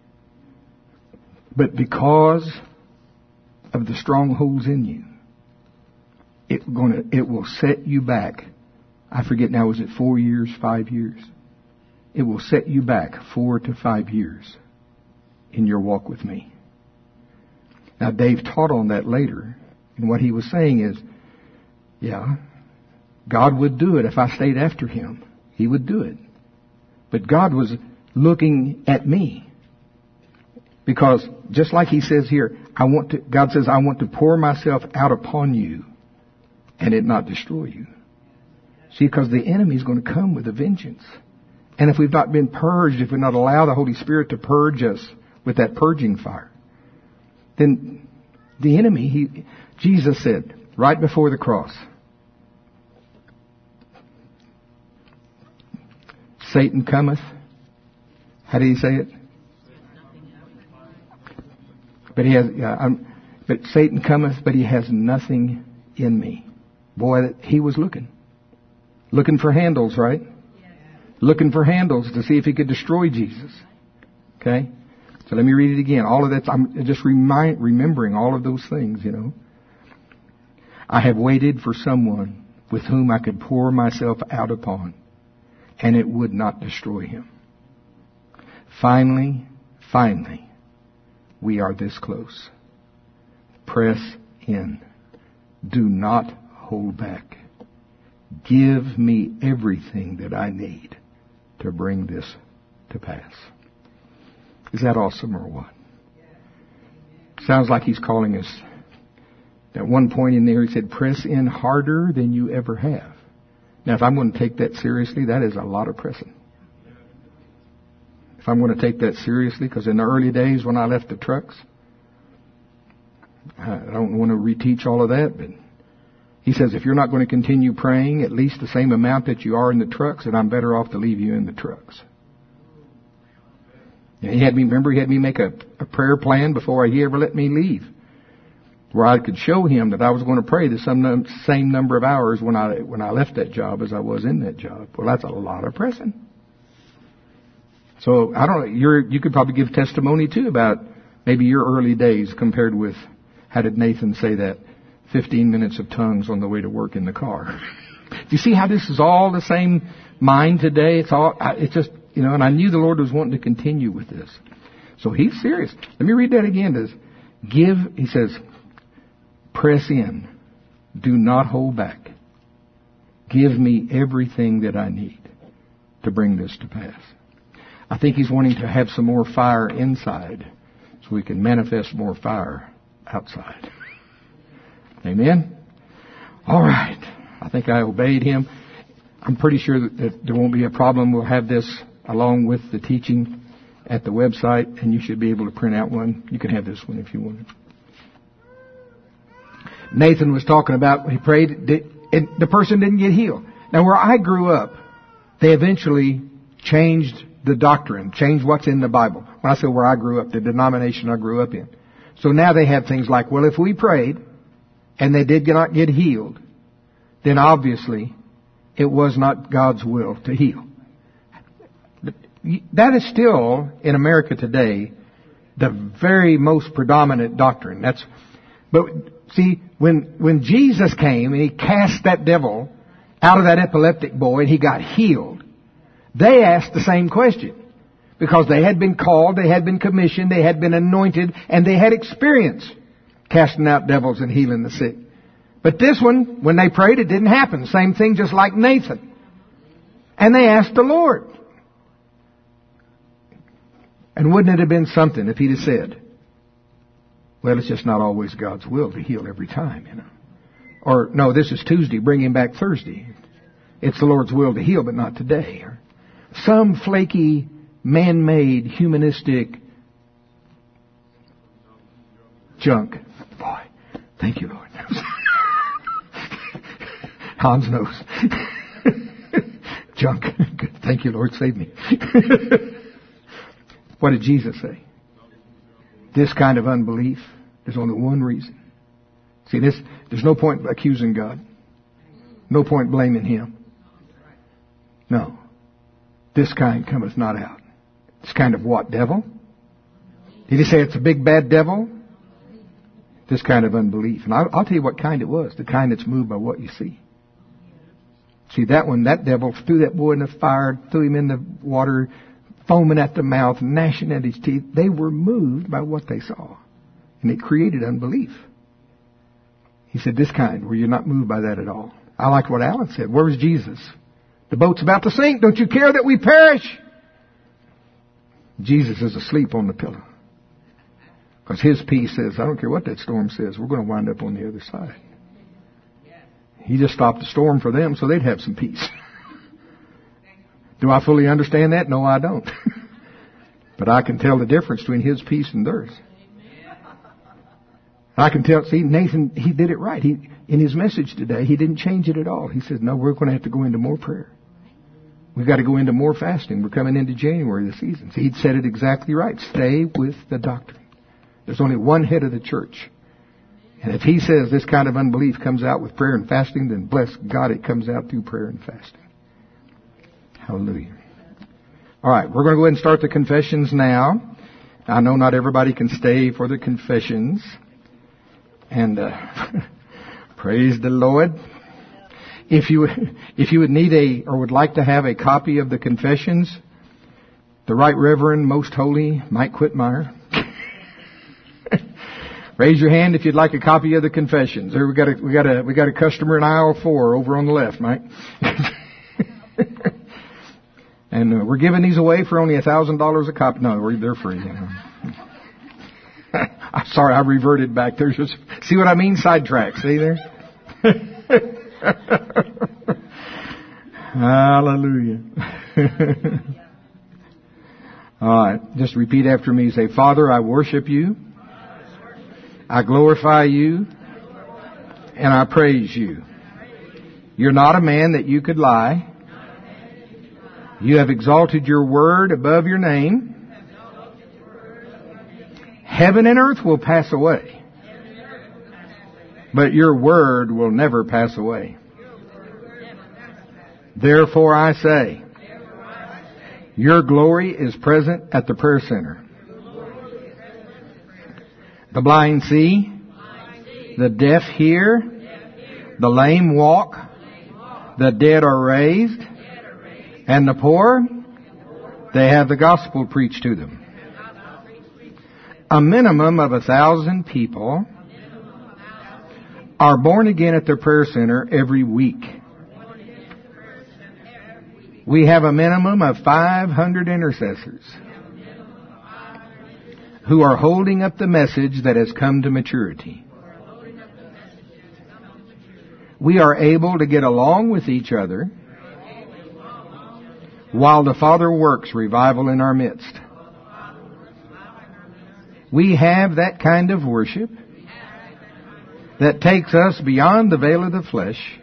But because of the strongholds in you, it gonna it will set you back. I forget now, was it four years, five years? It will set you back four to five years in your walk with me. Now, Dave taught on that later, and what he was saying is, yeah, God would do it if I stayed after him. He would do it. But God was looking at me. Because just like he says here, I want to, God says, I want to pour myself out upon you and it not destroy you. See, because the enemy is going to come with a vengeance. And if we've not been purged, if we not allow the Holy Spirit to purge us with that purging fire, then the enemy, he, Jesus said, right before the cross, Satan cometh. How did he say it? But he has, yeah, I'm, but Satan cometh, but he has nothing in me. Boy, he was looking. Looking for handles, right? Yes. Looking for handles to see if he could destroy Jesus. Okay? So let me read it again. All of that, I'm just remind, remembering all of those things, you know. I have waited for someone with whom I could pour myself out upon, and it would not destroy him. Finally, finally, we are this close. Press in. Do not hold back. Give me everything that I need to bring this to pass. Is that awesome or what? Sounds like he's calling us. At one point in there he said, press in harder than you ever have. Now if I'm going to take that seriously, that is a lot of pressing. If I'm going to take that seriously, because in the early days when I left the trucks, I don't want to reteach all of that, but he says, if you're not going to continue praying at least the same amount that you are in the trucks, then I'm better off to leave you in the trucks. And he had me, remember, he had me make a, a prayer plan before he ever let me leave, where I could show him that I was going to pray the some, same number of hours when I when I left that job as I was in that job. Well, that's a lot of pressing. So I don't know. You're, you could probably give testimony too about maybe your early days compared with, how did Nathan say that? Fifteen minutes of tongues on the way to work in the car. Do you see how this is all the same mind today? It's all. It's just, you know. And I knew the Lord was wanting to continue with this. So He's serious. Let me read that again. Does give? He says, press in. Do not hold back. Give me everything that I need to bring this to pass. I think He's wanting to have some more fire inside so we can manifest more fire outside. Amen? All right. I think I obeyed Him. I'm pretty sure that, that there won't be a problem. We'll have this along with the teaching at the website, and you should be able to print out one. You can have this one if you want. Nathan was talking about when he prayed, and the person didn't get healed. Now, where I grew up, they eventually changed the doctrine, changed what's in the Bible. When I say where I grew up, the denomination I grew up in. So now they have things like, well, if we prayed and they did not get healed, then obviously it was not God's will to heal. That is still, in America today, the very most predominant doctrine. That's, but see, when, when Jesus came and He cast that devil out of that epileptic boy and he got healed, they asked the same question. Because they had been called, they had been commissioned, they had been anointed, and they had experience casting out devils and healing the sick. But this one, when they prayed, it didn't happen. Same thing just like Nathan. And they asked the Lord. And wouldn't it have been something if he'd have said, well, it's just not always God's will to heal every time, you know. Or, no, this is Tuesday, bring him back Thursday. It's the Lord's will to heal, but not today. Or some flaky, man-made, humanistic junk. Boy, thank you, Lord. Hans knows. Junk. Good. Thank you, Lord. Save me. What did Jesus say? This kind of unbelief, there's only one reason. See, this, there's no point accusing God. No point blaming Him. No. This kind cometh not out. This kind of what devil? Did He say it's a big bad devil? This kind of unbelief. And I'll, I'll tell you what kind it was. The kind that's moved by what you see. See, that one, that devil threw that boy in the fire, threw him in the water, foaming at the mouth, gnashing at his teeth. They were moved by what they saw. And it created unbelief. He said, this kind, where you're not moved by that at all. I like what Alan said. Where's Jesus? The boat's about to sink. Don't you care that we perish? Jesus is asleep on the pillow. Because His peace says, I don't care what that storm says, we're going to wind up on the other side. He just stopped the storm for them so they'd have some peace. Do I fully understand that? No, I don't. But I can tell the difference between His peace and theirs. I can tell, see, Nathan, he did it right. He, in his message today, he didn't change it at all. He says, no, we're going to have to go into more prayer. We've got to go into more fasting. We're coming into January this season. So he'd said it exactly right. Stay with the doctrine. There's only one head of the church. And if he says this kind of unbelief comes out with prayer and fasting, then bless God, it comes out through prayer and fasting. Hallelujah. All right, we're going to go ahead and start the confessions now. I know not everybody can stay for the confessions. And uh, praise the Lord. If you if you would need a or would like to have a copy of the confessions, the Right Reverend, Most Holy Mike Whitmire. Raise your hand if you'd like a copy of the confessions. There we got a we got a we got a customer in aisle four over on the left, Mike. And uh, we're giving these away for only a thousand dollars a copy. No, they're free. You know. I'm sorry, I reverted back. There's just, see what I mean? Sidetrack. See there? Hallelujah. All right. Just repeat after me. Say, Father, I worship you. I glorify you. And I praise you. You're not a man that you could lie. You have exalted your word above your name. Heaven and earth will pass away, but your word will never pass away. Therefore I say, your glory is present at the prayer center. The blind see, the deaf hear, the lame walk, the dead are raised, and the poor, they have the gospel preached to them. A minimum of a thousand people are born again at the prayer center every week. We have a minimum of five hundred intercessors who are holding up the message that has come to maturity. We are able to get along with each other while the Father works revival in our midst. We have that kind of worship that takes us beyond the veil of the flesh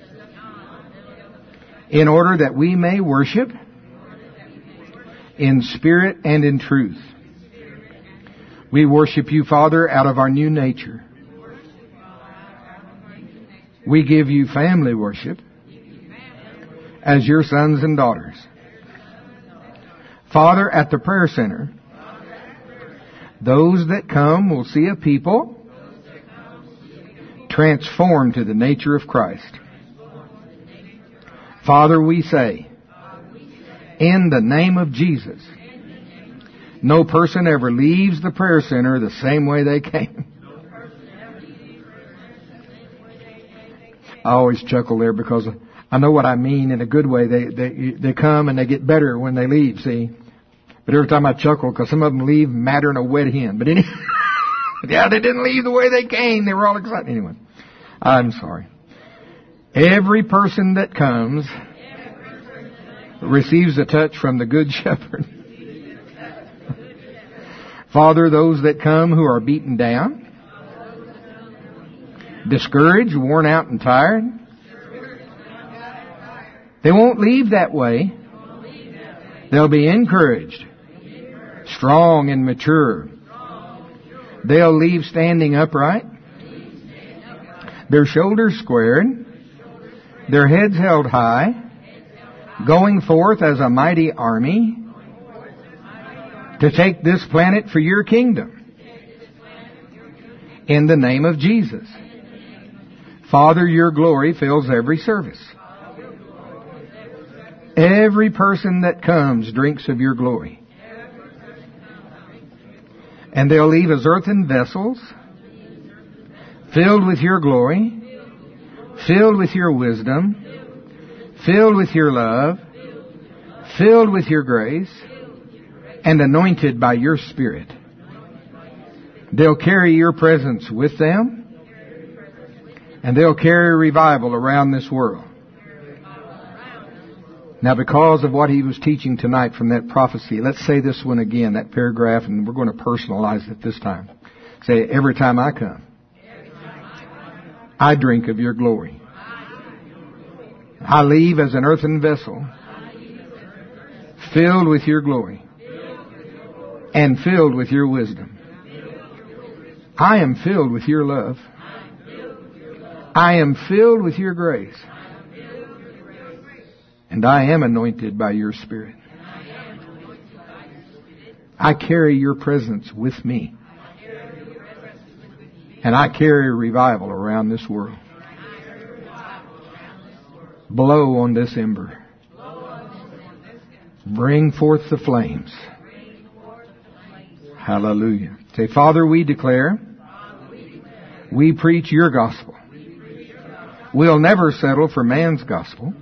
in order that we may worship in spirit and in truth. We worship you, Father, out of our new nature. We give you family worship as your sons and daughters. Father, at the prayer center, those that come will see a people transformed to the nature of Christ. Father, we say, in the name of Jesus, No person ever leaves the prayer center the same way they came. I always chuckle there because I know what I mean in a good way. They they they come and they get better when they leave, see. But every time I chuckle because some of them leave madder than a wet hen. But anyway, yeah, they didn't leave the way they came. They were all excited. Anyway, I'm sorry. Every person that comes receives a touch from the Good Shepherd. Father, those that come who are beaten down, discouraged, worn out, and tired, they won't leave that way. They'll be encouraged, strong and mature. They'll leave standing upright, their shoulders squared, their heads held high, going forth as a mighty army to take this planet for your kingdom. In the name of Jesus. Father, your glory fills every service. Every person that comes drinks of your glory. And they'll leave as earthen vessels, filled with your glory, filled with your wisdom, filled with your love, filled with your grace, and anointed by your Spirit. They'll carry your presence with them, and they'll carry revival around this world. Now, because of what he was teaching tonight from that prophecy, let's say this one again, that paragraph, and we're going to personalize it this time. Say, every time I come, I drink of your glory. I leave as an earthen vessel, filled with your glory, and filled with your wisdom. I am filled with your love. I am filled with your grace. And I am anointed by your Spirit. I carry your presence with me. And I carry revival around this world. Blow on this ember. Bring forth the flames. Hallelujah. Say, Father, we declare, we preach your gospel. We'll never settle for man's gospel.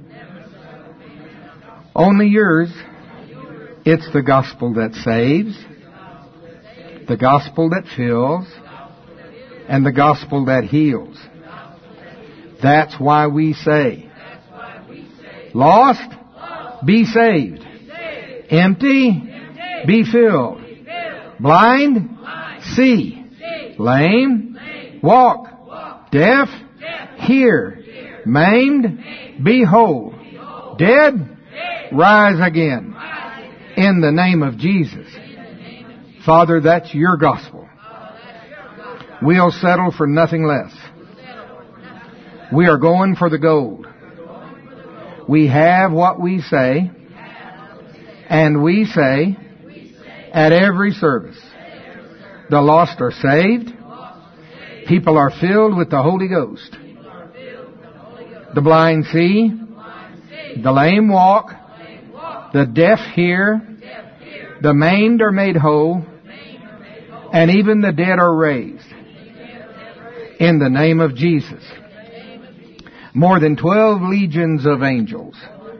Only yours. It's the gospel that saves, the gospel that fills, and the gospel that heals. That's why we say, lost, be saved. Empty, be filled. Blind, see. Lame, walk. Deaf, hear. Maimed, be whole. Dead, rise again. In the name of Jesus. Father, that's your gospel. We'll settle for nothing less. We are going for the gold. We have what we say, and we say at every service, the lost are saved, people are filled with the Holy Ghost, the blind see, the lame walk, the deaf hear, the maimed are made whole, and even the dead are raised. In the name of Jesus. More than twelve legions of angels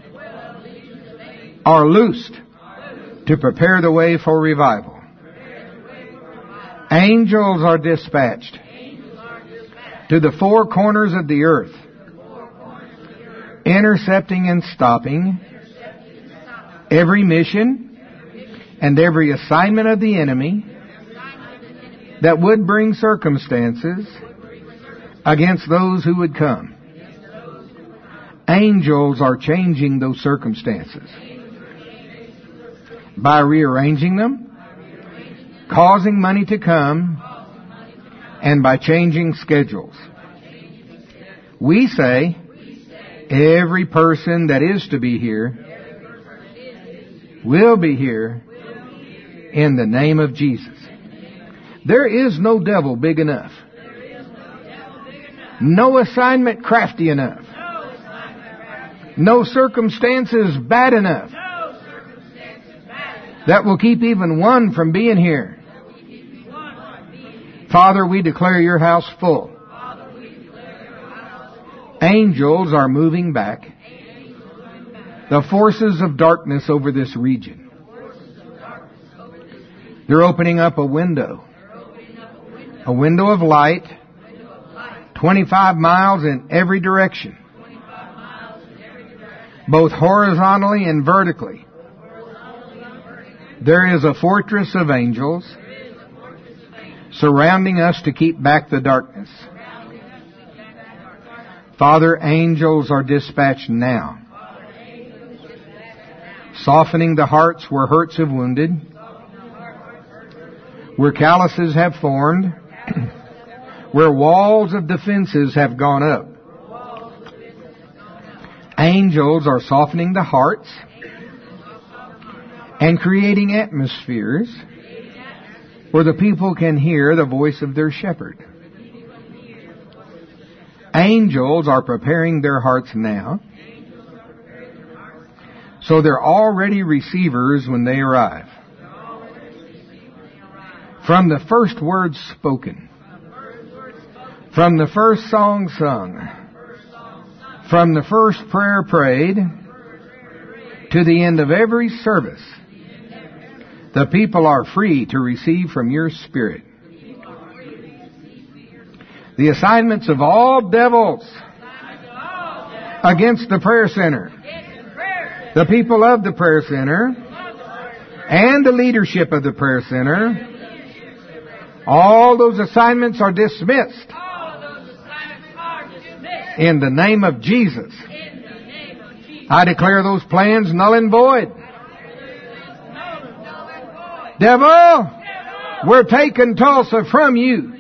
are loosed to prepare the way for revival. Angels are dispatched to the four corners of the earth, intercepting and stopping every mission and every assignment of the enemy that would bring circumstances against those who would come. Angels are changing those circumstances by rearranging them, causing money to come, and by changing schedules. We say every person that is to be here will be here in the name of Jesus. There is no devil big enough. No assignment crafty enough. No circumstances bad enough that will keep even one from being here. Father, we declare your house full. Angels are moving back the forces of darkness over this region. They're opening up a window. A window of light, twenty-five miles in every direction, both horizontally and vertically. There is a fortress of angels surrounding us to keep back the darkness. Father, angels are dispatched now, softening the hearts where hurts have wounded, where calluses have formed, where walls of defenses have gone up. Angels are softening the hearts and creating atmospheres where the people can hear the voice of their shepherd. Angels are preparing their hearts now, so they're already receivers when they arrive. From the first words spoken, from the first song sung, from the first prayer prayed, to the end of every service, the people are free to receive from your Spirit. The assignments of all devils against the prayer center, the people of the prayer center, and the leadership of the prayer center, all those assignments are dismissed in the name of Jesus. I declare those plans null and void. Devil, we're taking Tulsa from you.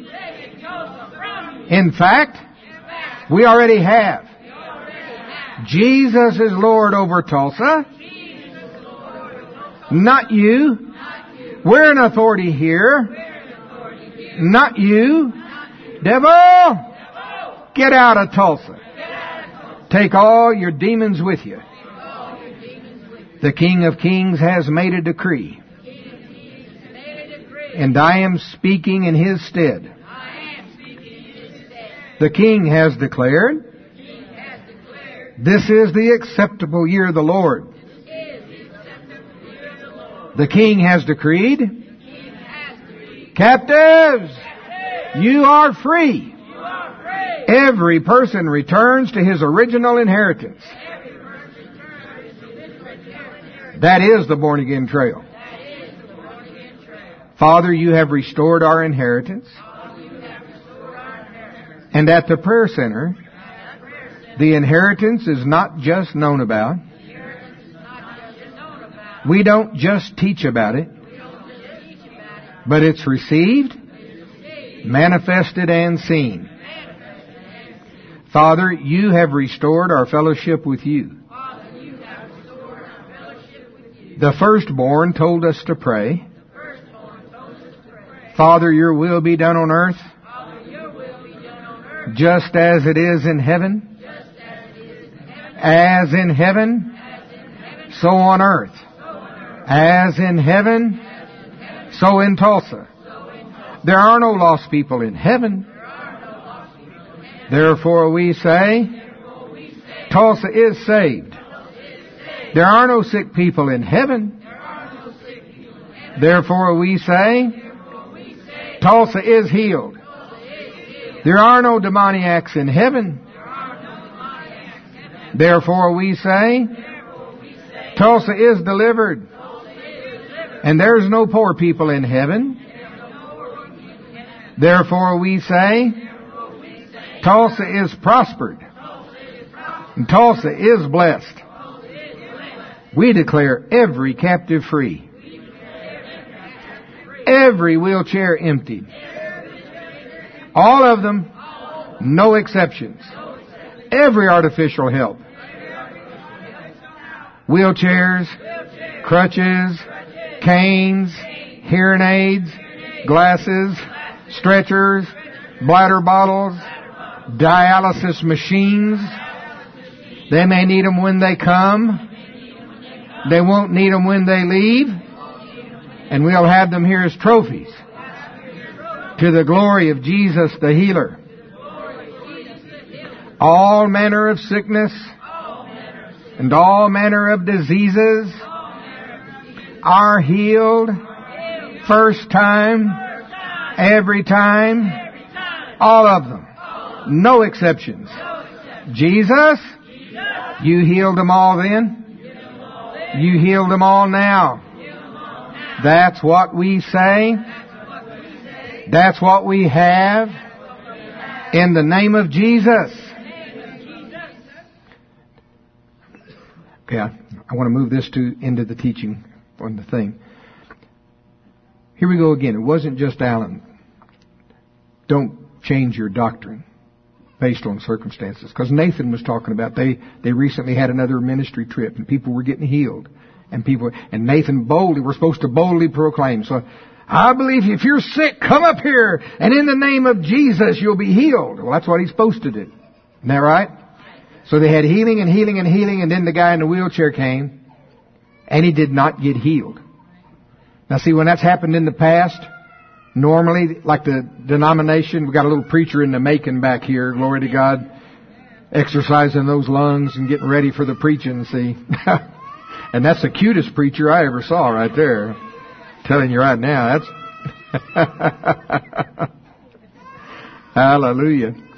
In fact, we already have. Jesus is Lord over Tulsa. Not you. We're an authority here. Not you. Devil, get out of Tulsa. Take all your demons with you. The King of Kings has made a decree, and I am speaking in His stead. The King has declared, this is the acceptable year of the Lord. The King has decreed, captives, you are free. Every person returns to his original inheritance. That is the born again trail. Father, you have restored our inheritance. And at the prayer center, the inheritance is not just known about. We don't just teach about it, but it's received, manifested, and seen. Father, you have restored our fellowship with you. The firstborn told us to pray, Father, your will be done on earth, just as it is in heaven. As in heaven, so on earth. As in heaven, so in Tulsa. There are no lost people in heaven. Therefore we say, Tulsa is saved. There are no sick people in heaven. Therefore we say, Tulsa is healed. There are no demoniacs in heaven. Therefore we say, Tulsa is delivered. And there's no poor people in heaven. Therefore we say, Tulsa is prospered. And Tulsa is blessed. We declare every captive free. Every wheelchair emptied. All of them, no exceptions. Every artificial help. Wheelchairs, crutches, canes, hearing aids, glasses, stretchers, bladder bottles, dialysis machines. They may need them when they come. They won't need them when they leave. And we'll have them here as trophies. To the glory of Jesus the healer. All manner of sickness and all manner of diseases are healed first time, every time, all of them. No exceptions. Jesus, you healed them all then. You healed them all now. That's what we say. That's what we have. In the name of Jesus. Okay, I, I want to move this to into the teaching on the thing. Here we go again. It wasn't just Alan. Don't change your doctrine based on circumstances. Because Nathan was talking about they, they recently had another ministry trip and people were getting healed. And people, and Nathan boldly, we're supposed to boldly proclaim. So, I believe if you're sick, come up here and in the name of Jesus you'll be healed. Well, that's what he's supposed to do. Isn't that right? So they had healing and healing and healing, and then the guy in the wheelchair came and he did not get healed. Now see, when that's happened in the past, normally, like the denomination, we've got a little preacher in the making back here, glory to God, exercising those lungs and getting ready for the preaching, see. And that's the cutest preacher I ever saw right there. Telling you right now, that's hallelujah.